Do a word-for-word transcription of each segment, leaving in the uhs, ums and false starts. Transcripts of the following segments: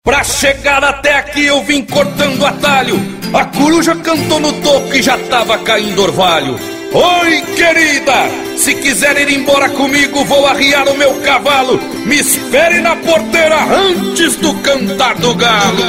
Pra chegar até aqui eu vim cortando atalho. A coruja cantou no toco e já tava caindo orvalho. Oi, querida, se quiser ir embora comigo, vou arriar o meu cavalo. Me espere na porteira antes do cantar do galo.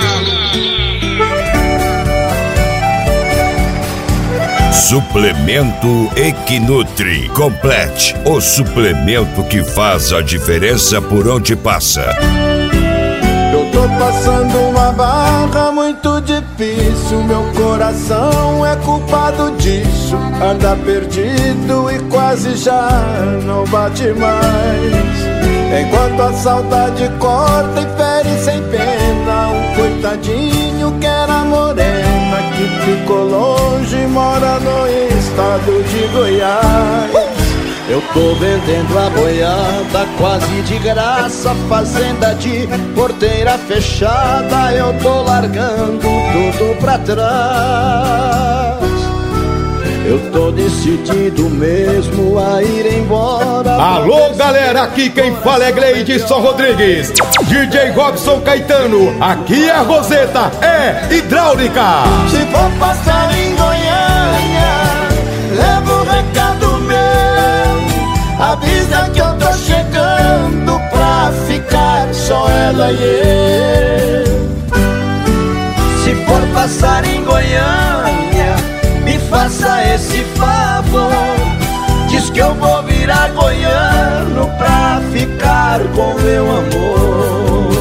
Suplemento Equinutri Complete, o suplemento que faz a diferença por onde passa. Eu tô passando uma barra muito difícil, meu coração é culpado disso. Anda perdido e quase já não bate mais. Enquanto a saudade corta e fere sem pena um coitadinho que era morena, que ficou longe e mora no estado de Goiás. Eu tô vendendo a boiada quase de graça, fazenda de porteira fechada, eu tô largando tudo pra trás. Eu tô decidido mesmo a ir embora. Alô, galera, aqui quem fala é Gleidson Rodrigues, D J Robson Caetano, aqui é a Roseta, é hidráulica. Se for passar em Goiânia, leva o recado meu, avisa que eu tô chegando pra ficar só ela e eu. Se for passar em Goiânia, me faça esse favor, diz que eu vou virar goiano pra ficar com meu amor.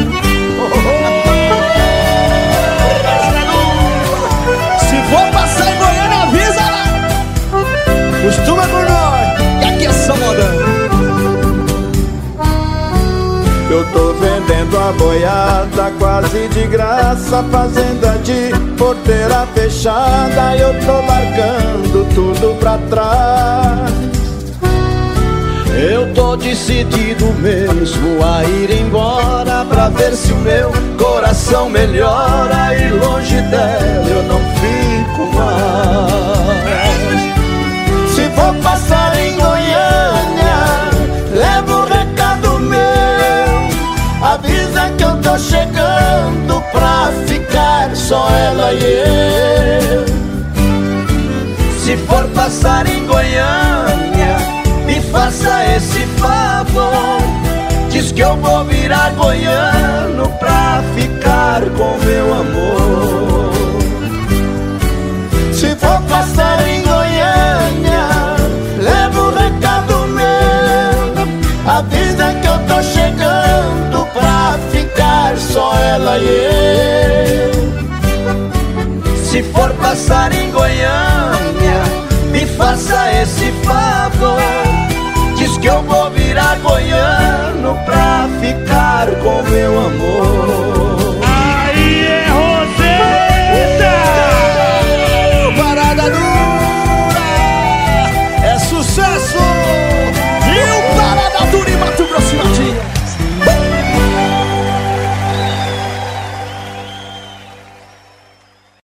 Se for passar em Goiânia, avisa lá, costuma por nós, que aqui é só modão. Eu tô vendendo a boiada quase de graça, fazenda de porteira fechada, eu tô largando tudo pra trás. Eu tô decidido mesmo a ir embora, pra ver se o meu coração melhora, e longe dela eu não fico mais. Se for passar em Goiânia, leva o recado meu, avisa que eu tô chegando pra ficar só ela e eu. Se for passar em Goiânia, me faça esse favor, diz que eu vou virar goiano pra ficar com meu amor. Se for passar em Goiânia, leva o recado meu, avisa que eu tô chegando pra ficar só ela e eu. Se for passar em Goiânia, me faça esse favor, diz que eu vou virar goiano pra ficar com meu amor.